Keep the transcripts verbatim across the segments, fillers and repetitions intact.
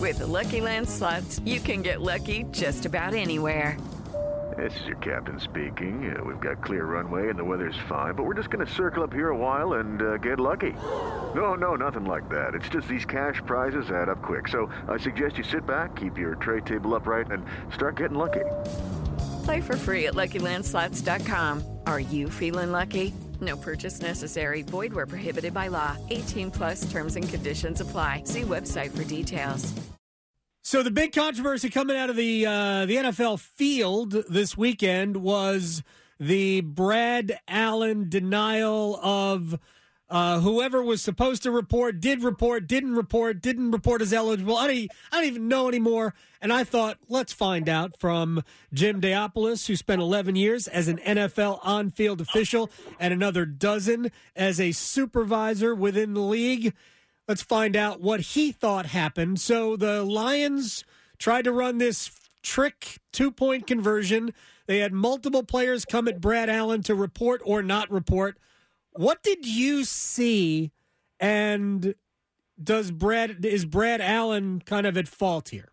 With the Lucky Land Slots, you can get lucky just about anywhere. This is your captain speaking. Uh, we've got clear runway and the weather's fine, but we're just going to circle up here a while and uh, get lucky. No, no, nothing like that. It's just these cash prizes add up quick. So I suggest you sit back, keep your tray table upright, and start getting lucky. Play for free at Lucky Land Slots dot com. Are you feeling lucky? No purchase necessary. Void where prohibited by law. eighteen plus terms and conditions apply. See website for details. So the big controversy coming out of the uh, the N F L field this weekend was the Brad Allen denial of uh, whoever was supposed to report, did report, didn't report, didn't report as eligible. I don't, I don't even know anymore. And I thought, let's find out from Jim Deopoulos, who spent eleven years as an N F L on-field official and another dozen as a supervisor within the league. Let's find out what he thought happened. So the Lions tried to run this trick two-point conversion. They had multiple players come at Brad Allen to report or not report. What did you see, and does Brad is Brad Allen kind of at fault here?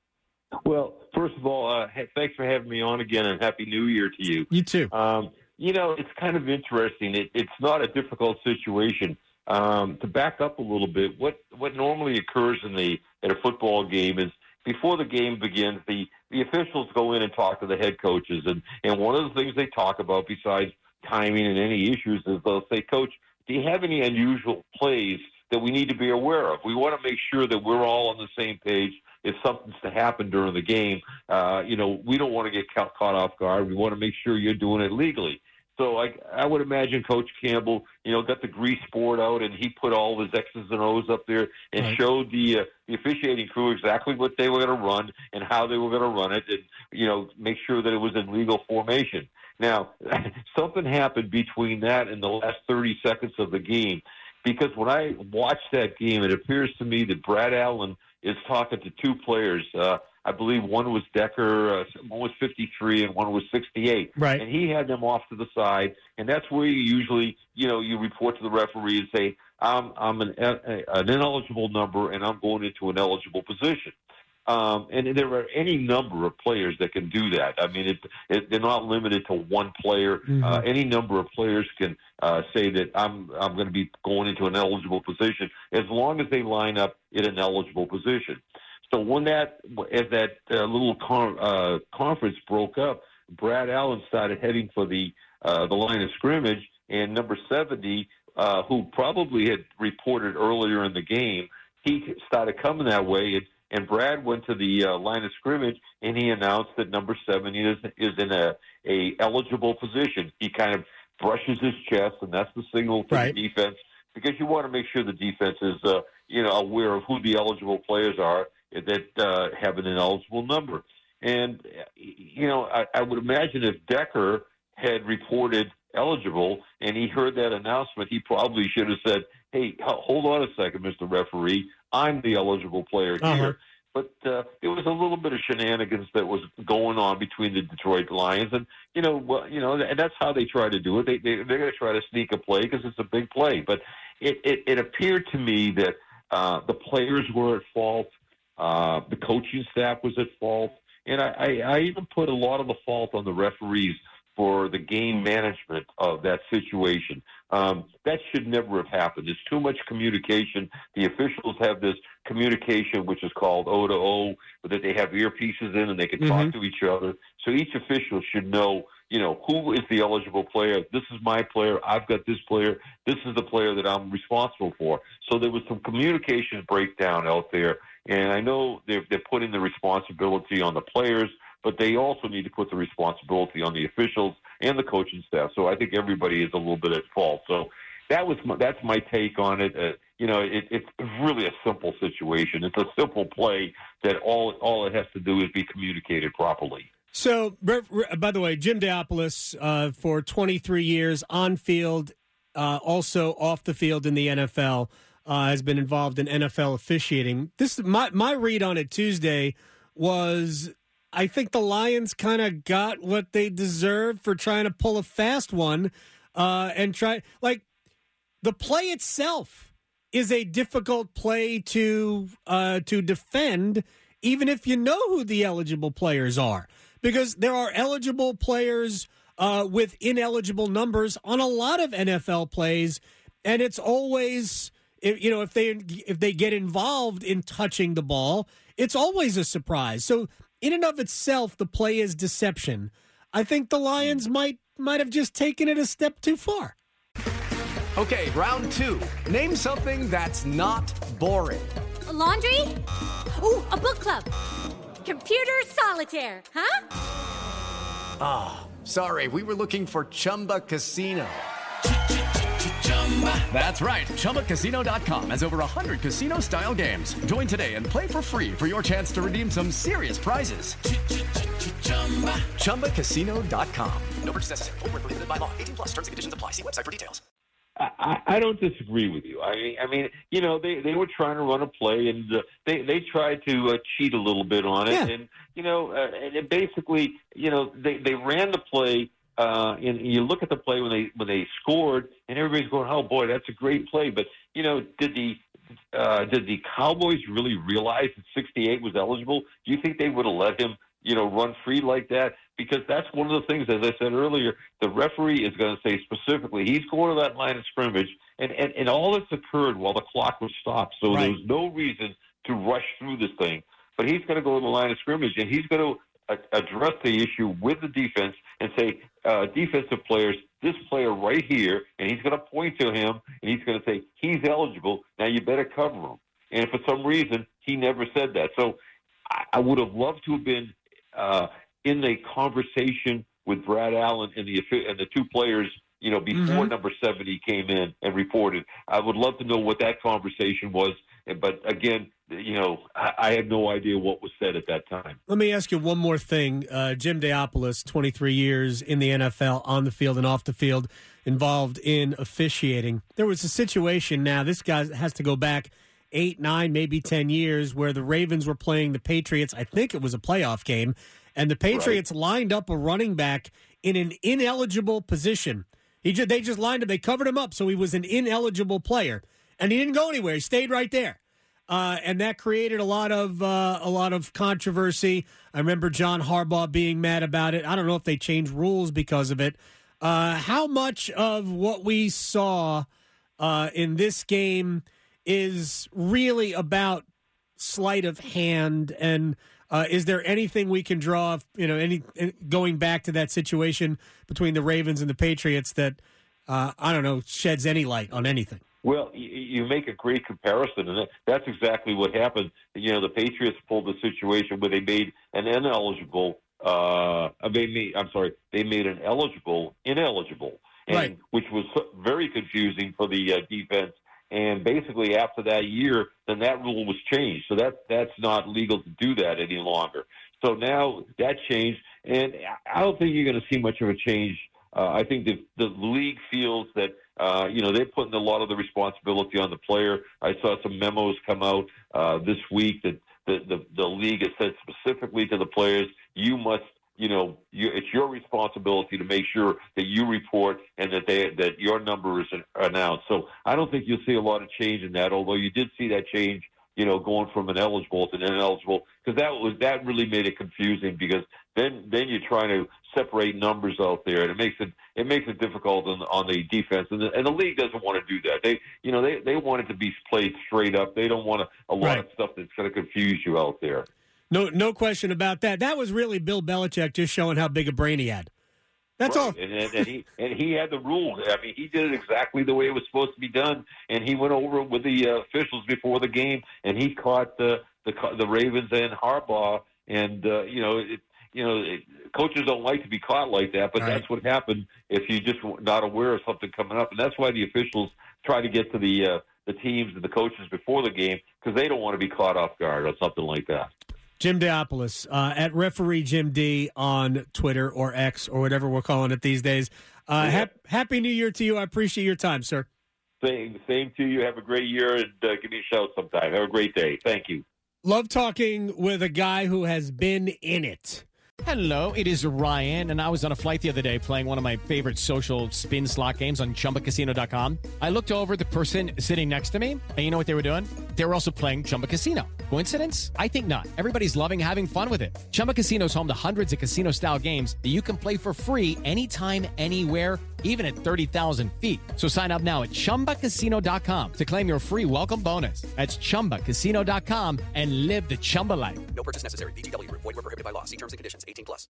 Well, first of all, uh, hey, thanks for having me on again, and Happy New Year to you. You too. Um, you know, it's kind of interesting. It, it's not a difficult situation. Um, to back up a little bit, what, what normally occurs in the at a football game is before the game begins, the, the officials go in and talk to the head coaches, and, and one of the things they talk about besides timing and any issues is they'll say, Coach, do you have any unusual plays that we need to be aware of? We want to make sure that we're all on the same page. If something's to happen during the game, uh, you know, we don't want to get caught, caught off guard. We want to make sure you're doing it legally. So I, I would imagine Coach Campbell, you know, got the grease board out and he put all his X's and O's up there and right. showed the uh, the officiating crew exactly what they were going to run and how they were going to run it, and you know, make sure that it was in legal formation. Now, something happened between that and the last thirty seconds of the game, because when I watched that game, it appears to me that Brad Allen is talking to two players. Uh, I believe one was Decker, uh, one was fifty-three, and one was sixty-eight. Right. And he had them off to the side, and that's where you usually, you know, you report to the referee and say, I'm, I'm an, an ineligible number, and I'm going into an eligible position. Um, and there are any number of players that can do that. I mean, it, it, they're not limited to one player. Mm-hmm. Uh, any number of players can uh, say that I'm I'm going to be going into an eligible position as long as they line up in an eligible position. So when that as that uh, little con- uh, conference broke up, Brad Allen started heading for the uh, the line of scrimmage, and number seventy, uh, who probably had reported earlier in the game, he started coming that way. And, And Brad went to the uh, line of scrimmage, and he announced that number seventy is is in a, a eligible position. He kind of brushes his chest, and that's the signal to right. the defense, because you want to make sure the defense is uh, you know aware of who the eligible players are that uh, have an ineligible number. And you know, I, I would imagine if Decker had reported eligible and he heard that announcement, he probably should have said, hey, hold on a second, Mister Referee, I'm the eligible player uh-huh. here. But uh, there was a little bit of shenanigans that was going on between the Detroit Lions, and you know, well, you know, and that's how they try to do it. They, they they're going to try to sneak a play because it's a big play. But it, it, it appeared to me that uh, the players were at fault, uh, the coaching staff was at fault, and I, I, I even put a lot of the fault on the referees for the game management of that situation. Um, that should never have happened. There's too much communication. The officials have this communication, which is called O to O, that they have earpieces in and they can mm-hmm. talk to each other. So each official should know, you know, who is the eligible player. This is my player. I've got this player. This is the player that I'm responsible for. So there was some communication breakdown out there. And I know they're, they're putting the responsibility on the players, but they also need to put the responsibility on the officials and the coaching staff. So I think everybody is a little bit at fault. So that was my, that's my take on it. Uh, you know, it, it's really a simple situation. It's a simple play that all all it has to do is be communicated properly. So, by the way, Jim Deopoulos, uh, for twenty-three years on field, uh, also off the field in the N F L, uh, has been involved in N F L officiating. This my my read on it Tuesday was, I think the Lions kind of got what they deserved for trying to pull a fast one, uh, and try like the play itself is a difficult play to uh, to defend, even if you know who the eligible players are, because there are eligible players uh, with ineligible numbers on a lot of N F L plays, and it's always, you know, if they if they get involved in touching the ball, it's always a surprise. So in and of itself, the play is deception. I think the Lions might might have just taken it a step too far. Okay, round two. Name something that's not boring. A laundry? Ooh, a book club. Computer solitaire, huh? Ah, oh, sorry. We were looking for Chumba Casino. That's right. Chumba Casino dot com has over one hundred casino-style games. Join today and play for free for your chance to redeem some serious prizes. Chumba Casino dot com. No purchase necessary. Void where prohibited by law. eighteen plus. Terms and conditions apply. See website for details. I, I don't disagree with you. I mean, I mean, you know, they, they were trying to run a play, and uh, they they tried to uh, cheat a little bit on it, yeah. and you know, uh, and it basically, you know, they, they ran the play, uh, and you look at the play when they when they scored, and everybody's going, "Oh boy, that's a great play." But you know, did the uh, did the Cowboys really realize that sixty-eight was eligible? Do you think they would have let him, you know, run free like that? Because that's one of the things, as I said earlier, the referee is going to say specifically, he's going to that line of scrimmage, and, and, and all this occurred while the clock was stopped. So right. There was no reason to rush through this thing. But he's going to go to the line of scrimmage, and he's going to a- address the issue with the defense and say, uh, defensive players, this player right here, and he's going to point to him, and he's going to say, he's eligible, now you better cover him. And for some reason, he never said that. So I, I would have loved to have been uh, – in the conversation with Brad Allen and the and the two players, you know, before mm-hmm. number seventy came in and reported. I would love to know what that conversation was. But again, you know, I, I have no idea what was said at that time. Let me ask you one more thing. Uh, Jim Deopoulos, twenty-three years in the N F L, on the field and off the field, involved in officiating. There was a situation now, this guy has to go back eight, nine, maybe ten years, where the Ravens were playing the Patriots. I think it was a playoff game. And the Patriots right. lined up a running back in an ineligible position. He just, they just lined him. They covered him up, so he was an ineligible player, and he didn't go anywhere. He stayed right there, uh, and that created a lot of uh, a lot of controversy. I remember John Harbaugh being mad about it. I don't know if they changed rules because of it. Uh, how much of what we saw uh, in this game is really about sleight of hand and? Uh, is there anything we can draw, you know, any going back to that situation between the Ravens and the Patriots that, uh, I don't know, sheds any light on anything? Well, you make a great comparison, and that's exactly what happened. You know, the Patriots pulled the situation where they made an ineligible, uh, they made, I'm sorry, they made an eligible ineligible, and, right. which was very confusing for the uh, defense. And basically, after that year, then that rule was changed. So that that's not legal to do that any longer. So now that changed, and I don't think you're going to see much of a change. Uh, I think the the league feels that uh, you know they're putting a lot of the responsibility on the player. I saw some memos come out uh, this week that the, the the league has said specifically to the players, you must. You know, you, it's your responsibility to make sure that you report and that they that your number is announced. So I don't think you'll see a lot of change in that. Although you did see that change, you know, going from an eligible to an ineligible, because that was that really made it confusing. Because then then you're trying to separate numbers out there, and it makes it it makes it difficult on, on the defense. And the, and the league doesn't want to do that. They you know they they want it to be played straight up. They don't want a, a lot right. of stuff that's going to confuse you out there. No, no question about that. That was really Bill Belichick just showing how big a brain he had. That's right. all. And, and, and he and he had the rules. I mean, he did it exactly the way it was supposed to be done. And he went over it with the uh, officials before the game, and he caught the the, the Ravens and Harbaugh. And uh, you know, it, you know, it, coaches don't like to be caught like that, but right. that's what happened if you just not aware of something coming up. And that's why the officials try to get to the uh, the teams and the coaches before the game, because they don't want to be caught off guard or something like that. Jim Deopoulos, uh, at referee Jim D on Twitter or X or whatever we're calling it these days. Uh, yeah. hap- Happy New Year to you. I appreciate your time, sir. Same, same to you. Have a great year, and uh, give me a shout sometime. Have a great day. Thank you. Love talking with a guy who has been in it. Hello, it is Ryan, and I was on a flight the other day playing one of my favorite social spin slot games on Chumba Casino dot com. I looked over at the person sitting next to me, and you know what they were doing? They were also playing Chumba Casino. Coincidence? I think not. Everybody's loving having fun with it. Chumba Casino is home to hundreds of casino-style games that you can play for free anytime, anywhere, even at thirty thousand feet. So sign up now at Chumba Casino dot com to claim your free welcome bonus. That's Chumba Casino dot com and live the Chumba life. No purchase necessary. V G W. Void where prohibited by law. See terms and conditions. eighteen plus.